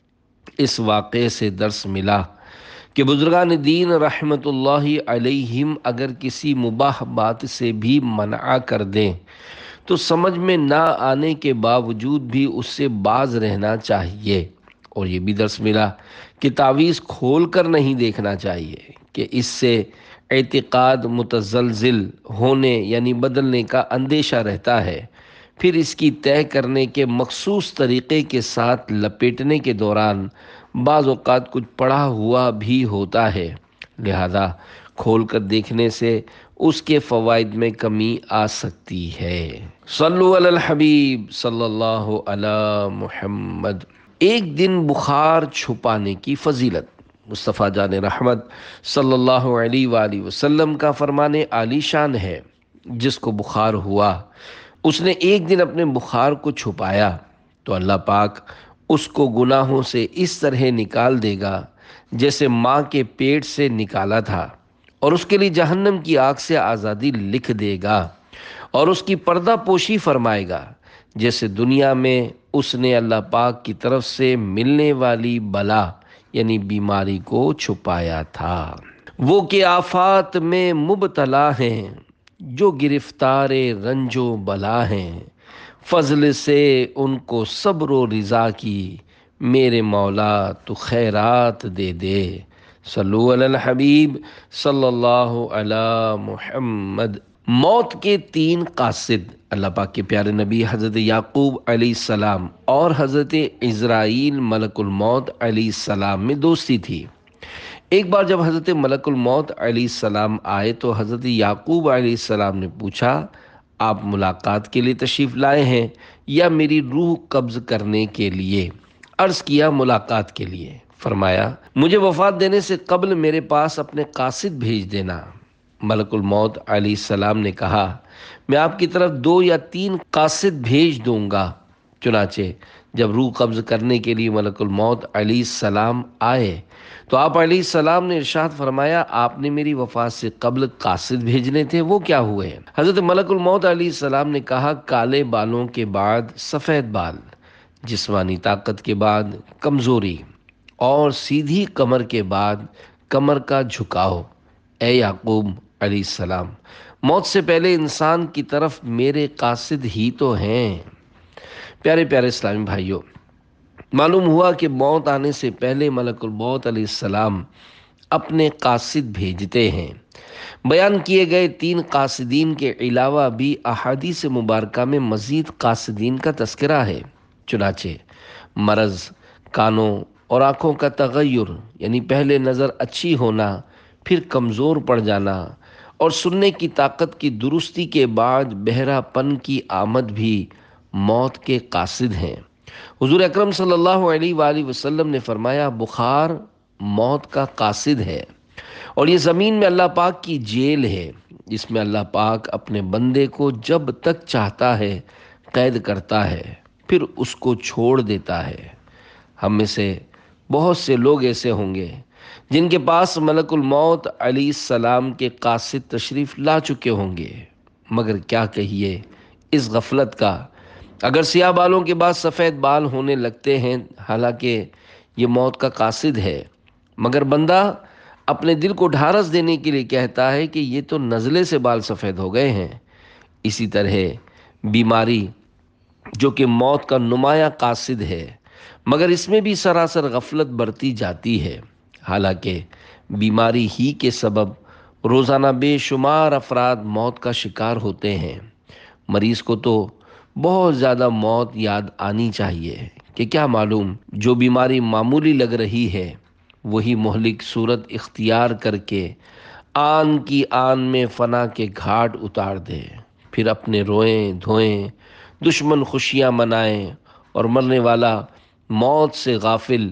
اس واقعے سے درس ملا کہ بزرگان دین رحمت اللہ علیہم اگر کسی مباح بات سے بھی منع کر دیں تو سمجھ میں نہ آنے کے باوجود بھی اس سے باز رہنا چاہیے۔ اور یہ بھی درس ملا کہ تعویذ کھول کر نہیں دیکھنا چاہیے کہ اس سے اعتقاد متزلزل ہونے یعنی بدلنے کا اندیشہ رہتا ہے، پھر اس کی طے کرنے کے مخصوص طریقے کے ساتھ لپیٹنے کے دوران بعض اوقات کچھ پڑا ہوا بھی ہوتا ہے، لہذا کھول کر دیکھنے سے اس کے فوائد میں کمی آ سکتی ہے۔ صلو علی الحبیب صلی اللہ علی محمد۔ ایک دن بخار چھپانے کی فضیلت۔ مصطفیٰ جان رحمت صلی اللہ علیہ وآلہ وسلم کا فرمان عالی شان ہے، جس کو بخار ہوا اس نے ایک دن اپنے بخار کو چھپایا تو اللہ پاک اس کو گناہوں سے اس طرح نکال دے گا جیسے ماں کے پیٹ سے نکالا تھا، اور اس کے لیے جہنم کی آگ سے آزادی لکھ دے گا، اور اس کی پردہ پوشی فرمائے گا، جیسے دنیا میں اس نے اللہ پاک کی طرف سے ملنے والی بلا یعنی بیماری کو چھپایا تھا۔ وہ کہ آفات میں مبتلا ہیں، جو گرفتار رنج و بلا ہیں، فضل سے ان کو صبر و رضا کی، میرے مولا تو خیرات دے دے۔ صلو علی الحبیب صلی اللہ علی محمد۔ موت کے تین قاصد، اللہ پاک کے پیارے نبی حضرت یعقوب علیہ السلام اور حضرت عزرائیل ملک الموت علیہ السلام میں دوستی تھی۔ ایک بار جب حضرت ملک الموت علیہ السلام آئے تو حضرت یعقوب علیہ السلام نے پوچھا، آپ ملاقات کے لیے تشریف لائے ہیں یا میری روح قبض کرنے کے لیے؟ عرض کیا ملاقات کے لیے۔ فرمایا مجھے وفات دینے سے قبل میرے پاس اپنے قاصد بھیج دینا۔ ملک الموت علیہ السلام نے کہا میں آپ کی طرف دو یا تین قاصد بھیج دوں گا۔ چنانچہ جب روح قبض کرنے کے لیے ملک الموت علیہ السلام آئے تو آپ علیہ السلام نے ارشاد فرمایا آپ نے میری وفات سے قبل قاصد بھیجنے تھے، وہ کیا ہوئے؟ حضرت ملک الموت علیہ السلام نے کہا کالے بالوں کے بعد سفید بال، جسمانی طاقت کے بعد کمزوری اور سیدھی کمر کے بعد کمر کا جھکاؤ۔ اے یعقوب علیہ السلام، موت سے پہلے انسان کی طرف میرے قاصد ہی تو ہیں۔ پیارے پیارے اسلامی بھائیوں، معلوم ہوا کہ موت آنے سے پہلے ملک الموت علیہ السلام اپنے قاصد بھیجتے ہیں۔ بیان کیے گئے تین قاصدین کے علاوہ بھی احادیث مبارکہ میں مزید قاصدین کا تذکرہ ہے۔ چنانچہ مرض، کانوں اور آنکھوں کا تغیر یعنی پہلے نظر اچھی ہونا، پھر کمزور پڑ جانا، اور سننے کی طاقت کی درستی کے بعد بہرا پن کی آمد بھی موت کے قاصد ہیں۔ حضور اکرم صلی اللہ علیہ وآلہ وسلم نے فرمایا بخار موت کا قاصد ہے، اور یہ زمین میں اللہ پاک کی جیل ہے جس میں اللہ پاک اپنے بندے کو جب تک چاہتا ہے قید کرتا ہے، پھر اس کو چھوڑ دیتا ہے۔ ہم میں سے بہت سے لوگ ایسے ہوں گے جن کے پاس ملک الموت علیہ السلام کے قاصد تشریف لا چکے ہوں گے، مگر کیا کہیے اس غفلت کا، اگر سیاہ بالوں کے بعد سفید بال ہونے لگتے ہیں، حالانکہ یہ موت کا قاصد ہے، مگر بندہ اپنے دل کو ڈھارس دینے کے لیے کہتا ہے کہ یہ تو نزلے سے بال سفید ہو گئے ہیں۔ اسی طرح بیماری جو کہ موت کا نمایاں قاصد ہے، مگر اس میں بھی سراسر غفلت برتی جاتی ہے، حالانکہ بیماری ہی کے سبب روزانہ بے شمار افراد موت کا شکار ہوتے ہیں۔ مریض کو تو بہت زیادہ موت یاد آنی چاہیے کہ کیا معلوم جو بیماری معمولی لگ رہی ہے وہی مہلک صورت اختیار کر کے آن کی آن میں فنا کے گھاٹ اتار دے، پھر اپنے روئیں دھوئیں، دشمن خوشیاں منائیں، اور مرنے والا موت سے غافل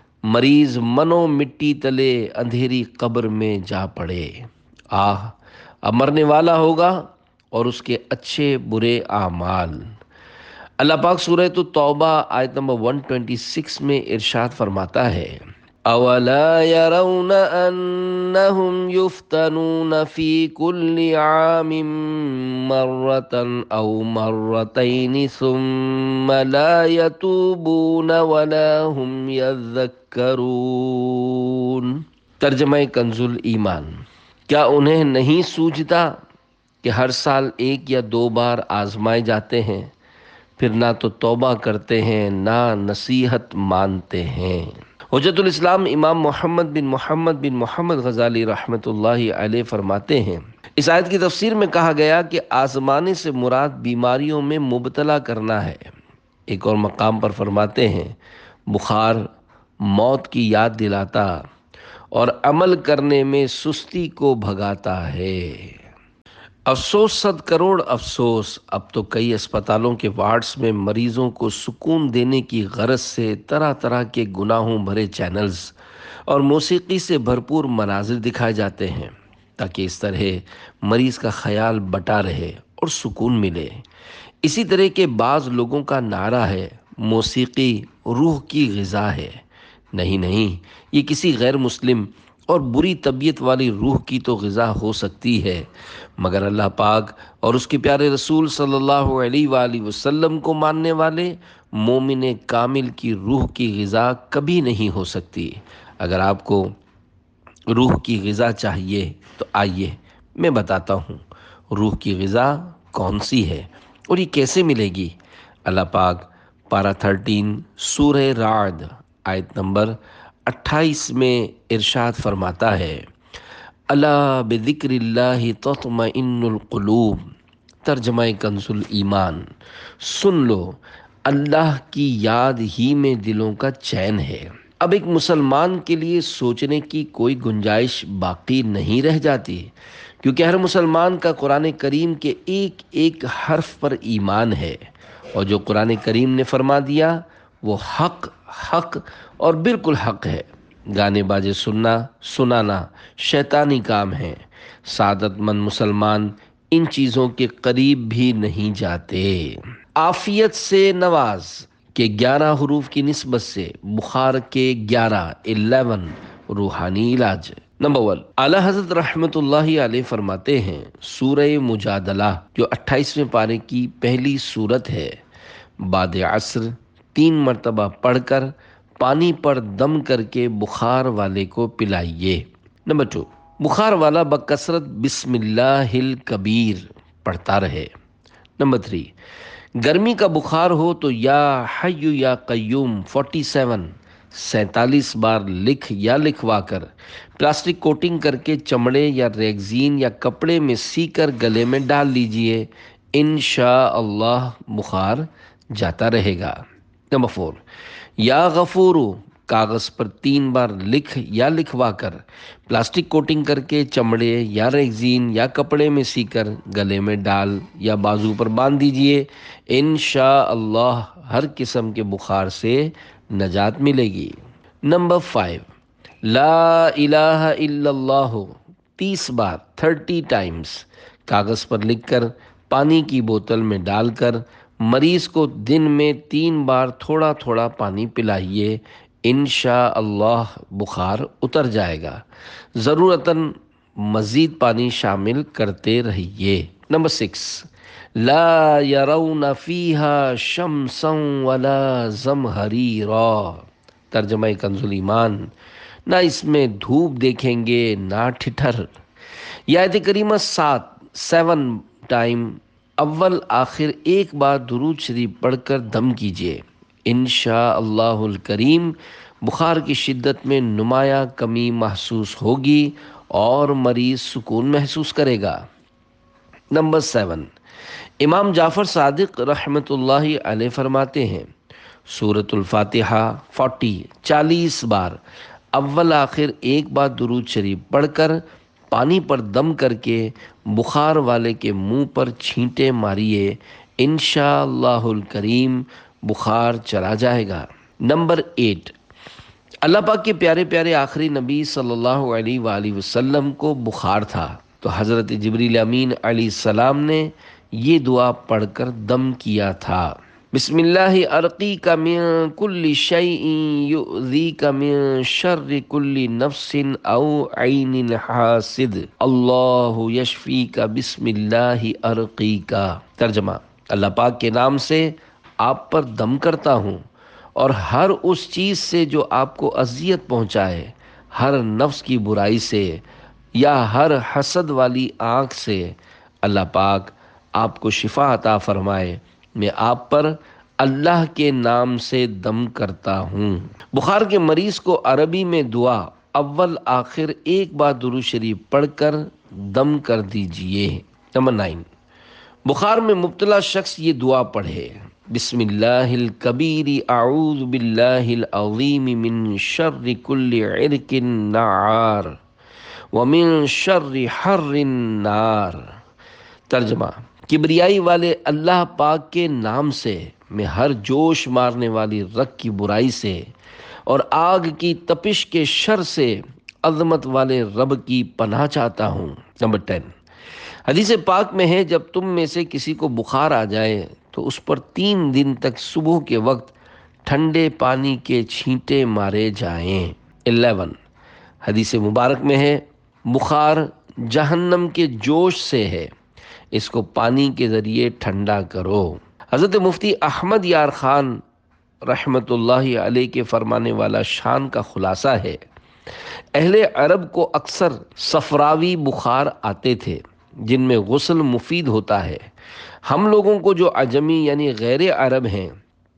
مریض منو مٹی تلے اندھیری قبر میں جا پڑے۔ آہ اب مرنے والا ہوگا اور اس کے اچھے برے اعمال۔ اللہ پاک سورہ توبہ آیت نمبر ایک سو چھبیس میں ارشاد فرماتا ہے اولا يرون انهم يفتنون في كل عام مرة او مرتين ثم لا يتوبون ولا هم يذكرون۔ ترجمہ کنز ایمان، کیا انہیں نہیں سوجھتا کہ ہر سال ایک یا دو بار آزمائے جاتے ہیں، پھر نہ تو توبہ کرتے ہیں نہ نصیحت مانتے ہیں۔ حجت الاسلام امام محمد بن محمد بن محمد غزالی رحمۃ اللہ علیہ فرماتے ہیں اس آیت کی تفسیر میں کہا گیا کہ آزمانے سے مراد بیماریوں میں مبتلا کرنا ہے۔ ایک اور مقام پر فرماتے ہیں بخار موت کی یاد دلاتا اور عمل کرنے میں سستی کو بھگاتا ہے۔ افسوس صد کروڑ افسوس، اب تو کئی اسپتالوں کے وارڈز میں مریضوں کو سکون دینے کی غرض سے طرح طرح کے گناہوں بھرے چینلز اور موسیقی سے بھرپور مناظر دکھائے جاتے ہیں تاکہ اس طرح مریض کا خیال بٹا رہے اور سکون ملے۔ اسی طرح کے بعض لوگوں کا نعرہ ہے موسیقی روح کی غذا ہے۔ نہیں نہیں، یہ کسی غیر مسلم اور بری طبیعت والی روح کی تو غذا ہو سکتی ہے، مگر اللہ پاک اور اس کے پیارے رسول صلی اللہ علیہ وآلہ وسلم کو ماننے والے مومن کامل کی روح کی غذا کبھی نہیں ہو سکتی۔ اگر آپ کو روح کی غذا چاہیے تو آئیے میں بتاتا ہوں روح کی غذا کون سی ہے اور یہ کیسے ملے گی۔ اللہ پاک پارہ تھرٹین سورہ رعد آیت نمبر اٹھائیس میں ارشاد فرماتا ہے، الا بذکر اللہ تطمئن القلوب، ترجمہ کنز ایمان، سن لو اللہ کی یاد ہی میں دلوں کا چین ہے۔ اب ایک مسلمان کے لیے سوچنے کی کوئی گنجائش باقی نہیں رہ جاتی، کیونکہ ہر مسلمان کا قرآن کریم کے ایک ایک حرف پر ایمان ہے، اور جو قرآن کریم نے فرما دیا وہ حق حق اور بالکل حق ہے۔ گانے باجے سننا سنانا شیطانی کام ہے۔ سعادت مند مسلمان ان چیزوں کے قریب بھی نہیں جاتے۔ عافیت سے نواز کے گیارہ حروف کی نسبت سے بخار کے گیارہ الیون روحانی علاج۔ نمبر ون، اعلیٰ حضرت رحمت اللہ علیہ فرماتے ہیں سورہ مجادلہ جو اٹھائیسویں پارے کی پہلی سورت ہے، بعد عصر تین مرتبہ پڑھ کر پانی پر دم کر کے بخار والے کو پلائیے۔ نمبر ٹو، بخار والا بکثرت بسم اللہ الکبیر پڑھتا رہے۔ نمبر تھری، گرمی کا بخار ہو تو یا حی یا قیوم فورٹی سیون سینتالیس بار لکھ یا لکھوا کر پلاسٹک کوٹنگ کر کے چمڑے یا ریگزین یا کپڑے میں سی کر گلے میں ڈال لیجئے، انشاءاللہ بخار جاتا رہے گا۔ نمبر فور، یا غفورو کاغذ پر تین بار لکھ یا لکھوا کر پلاسٹک کوٹنگ کر کے چمڑے یا ریگزین یا کپڑے میں سی کر گلے میں ڈال یا بازو پر باندھ دیجئے، انشاءاللہ ہر قسم کے بخار سے نجات ملے گی۔ نمبر فائیو، لا الہ الا اللہ تیس بار تھرٹی ٹائمز کاغذ پر لکھ کر پانی کی بوتل میں ڈال کر مریض کو دن میں تین بار تھوڑا تھوڑا پانی پلائیے، انشاءاللہ بخار اتر جائے گا۔ ضرورتاً مزید پانی شامل کرتے رہیے۔ نمبر سکس، لا یرون فیہا شمسا ولا زمہریرا، ترجمہ کنز ایمان، نہ اس میں دھوپ دیکھیں گے نہ ٹھٹھر۔ یہ آیت کریمہ سات سیون ٹائم اول آخر ایک بار درود شریف پڑھ کر دم کیجیے، انشاءاللہ الکریم بخار کی شدت میں نمایاں کمی محسوس ہوگی اور مریض سکون محسوس کرے گا۔ نمبر سیون، امام جعفر صادق رحمت اللہ علیہ فرماتے ہیں سورۃ الفاتحہ فورٹی چالیس بار اول آخر ایک بار درود شریف پڑھ کر پانی پر دم کر کے بخار والے کے منہ پر چھینٹے ماریے، انشاءاللہ الکریم بخار چلا جائے گا۔ نمبر ایٹ، اللہ پاک کے پیارے پیارے آخری نبی صلی اللہ علیہ وآلہ وسلم کو بخار تھا تو حضرت جبریل امین علیہ السلام نے یہ دعا پڑھ کر دم کیا تھا، بسم اللہ ارقیک من کل شیء یؤذیک من شر کل نفس او عین حاسد، اللہ یشفیک بسم اللہ ارقیک۔ ترجمہ، اللہ پاک کے نام سے آپ پر دم کرتا ہوں اور ہر اس چیز سے جو آپ کو اذیت پہنچائے، ہر نفس کی برائی سے یا ہر حسد والی آنکھ سے، اللہ پاک آپ کو شفا عطا فرمائے۔ میں آپ پر اللہ کے نام سے دم کرتا ہوں۔ بخار کے مریض کو عربی میں دعا اول آخر ایک بار درود شریف پڑھ کر دم کر دیجئے۔ نمبر نائن، بخار میں مبتلا شخص یہ دعا پڑھے، بسم اللہ الکبیر اعوذ باللہ العظیم من شر کل عرق نعار ومن شر حر النار۔ ترجمہ، کبریائی والے اللہ پاک کے نام سے میں ہر جوش مارنے والی رگ کی برائی سے اور آگ کی تپش کے شر سے عظمت والے رب کی پناہ چاہتا ہوں۔ نمبر ٹین، حدیث پاک میں ہے جب تم میں سے کسی کو بخار آ جائے تو اس پر تین دن تک صبح کے وقت ٹھنڈے پانی کے چھینٹے مارے جائیں۔ الیون، حدیث مبارک میں ہے بخار جہنم کے جوش سے ہے، اس کو پانی کے ذریعے ٹھنڈا کرو۔ حضرت مفتی احمد یار خان رحمت اللہ علیہ کے فرمانے والا شان کا خلاصہ ہے، اہل عرب کو اکثر صفراوی بخار آتے تھے جن میں غسل مفید ہوتا ہے۔ ہم لوگوں کو جو عجمی یعنی غیر عرب ہیں،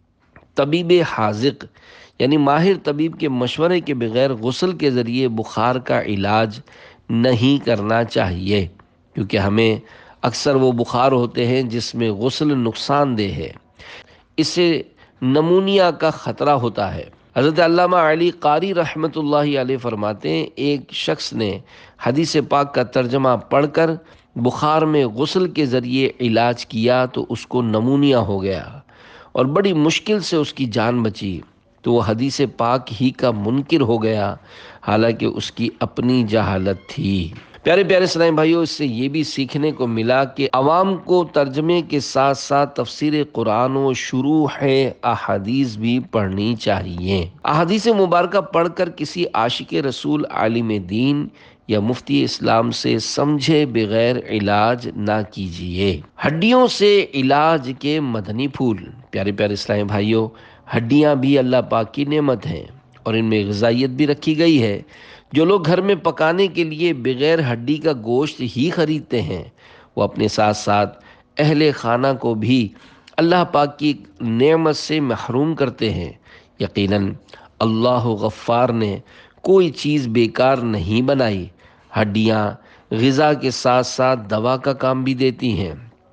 طبیب حاذق یعنی ماہر طبیب کے مشورے کے بغیر غسل کے ذریعے بخار کا علاج نہیں کرنا چاہیے، کیونکہ ہمیں اکثر وہ بخار ہوتے ہیں جس میں غسل نقصان دہ ہے، اس سے نمونیا کا خطرہ ہوتا ہے۔ حضرت علامہ علی قاری رحمت اللہ علیہ فرماتے ہیں ایک شخص نے حدیث پاک کا ترجمہ پڑھ کر بخار میں غسل کے ذریعے علاج کیا تو اس کو نمونیا ہو گیا اور بڑی مشکل سے اس کی جان بچی، تو وہ حدیث پاک ہی کا منکر ہو گیا، حالانکہ اس کی اپنی جہالت تھی۔ پیارے پیارے اسلامی بھائیوں، اس سے یہ بھی سیکھنے کو ملا کہ عوام کو ترجمے کے ساتھ ساتھ تفسیر قرآن و شروح احادیث بھی پڑھنی چاہیے۔ احادیث مبارکہ پڑھ کر کسی عاشق رسول عالم دین یا مفتی اسلام سے سمجھے بغیر علاج نہ کیجیے۔ ہڈیوں سے علاج کے مدنی پھول۔ پیارے پیارے اسلامی بھائیوں، ہڈیاں بھی اللہ پاک کی نعمت ہیں اور ان میں غذائیت بھی رکھی گئی ہے۔ جو لوگ گھر میں پکانے کے لیے بغیر ہڈی کا گوشت ہی خریدتے ہیں، وہ اپنے ساتھ ساتھ اہل خانہ کو بھی اللہ پاک کی نعمت سے محروم کرتے ہیں۔ یقیناً اللہ غفار نے کوئی چیز بیکار نہیں بنائی۔ ہڈیاں غذا کے ساتھ ساتھ دوا کا کام بھی دیتی ہیں۔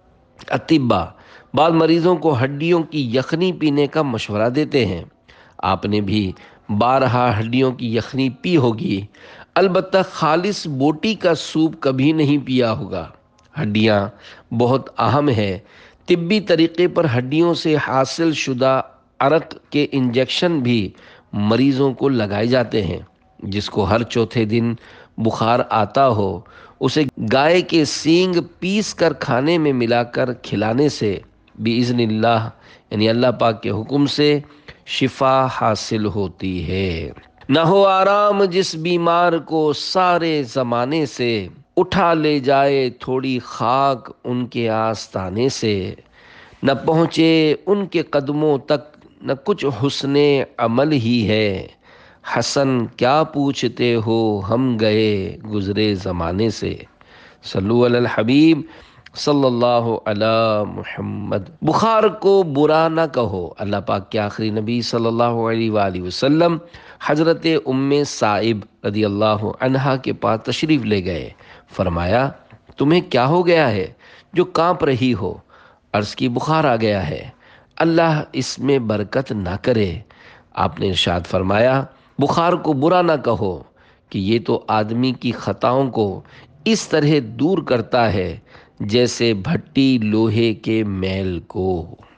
اطباء بعض مریضوں کو ہڈیوں کی یخنی پینے کا مشورہ دیتے ہیں۔ آپ نے بھی بارہا ہڈیوں کی یخنی پی ہوگی، البتہ خالص بوٹی کا سوپ کبھی نہیں پیا ہوگا۔ ہڈیاں بہت اہم ہے۔ طبی طریقے پر ہڈیوں سے حاصل شدہ عرق کے انجیکشن بھی مریضوں کو لگائے جاتے ہیں۔ جس کو ہر چوتھے دن بخار آتا ہو، اسے گائے کے سینگ پیس کر کھانے میں ملا کر کھلانے سے بِإِذْنِ اللہ یعنی اللہ پاک کے حکم سے شفا حاصل ہوتی ہے۔ نہ ہو آرام جس بیمار کو سارے زمانے سے، اٹھا لے جائے تھوڑی خاک ان کے آستانے سے، نہ پہنچے ان کے قدموں تک نہ کچھ حسن عمل ہی ہے، حسن کیا پوچھتے ہو ہم گئے گزرے زمانے سے۔ صلو علی الحبیب صلی اللہ علی محمد۔ بخار کو برا نہ کہو۔ اللہ پاک کے آخری نبی صلی اللہ علیہ وآلہ وسلم حضرت ام سائب رضی اللہ عنہا کے پاس تشریف لے گئے۔ فرمایا تمہیں کیا ہو گیا ہے جو کانپ رہی ہو؟ عرض کی بخار آ گیا ہے، اللہ اس میں برکت نہ کرے۔ آپ نے ارشاد فرمایا بخار کو برا نہ کہو کہ یہ تو آدمی کی خطاؤں کو اس طرح دور کرتا ہے جیسے بھٹی لوہے کے میل کو۔